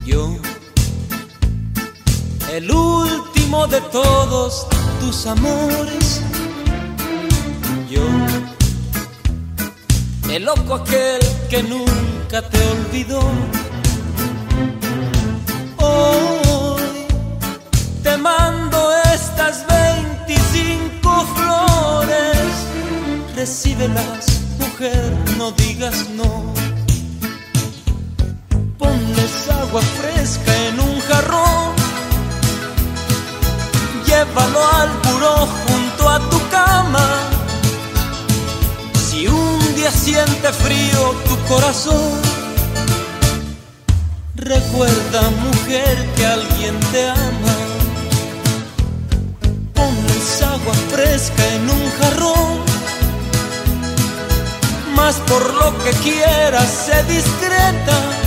Yo, el último de todos tus amores. Yo, el loco aquel que nunca te olvidó. Hoy te mando estas 25 flores. Recíbelas, mujer, no digas no. Ponles agua fresca en un jarrón. Llévalo al buró junto a tu cama. Si un día siente frío tu corazón, recuerda, mujer, que alguien te ama. Ponles agua fresca en un jarrón. Mas por lo que quieras, sé discreta.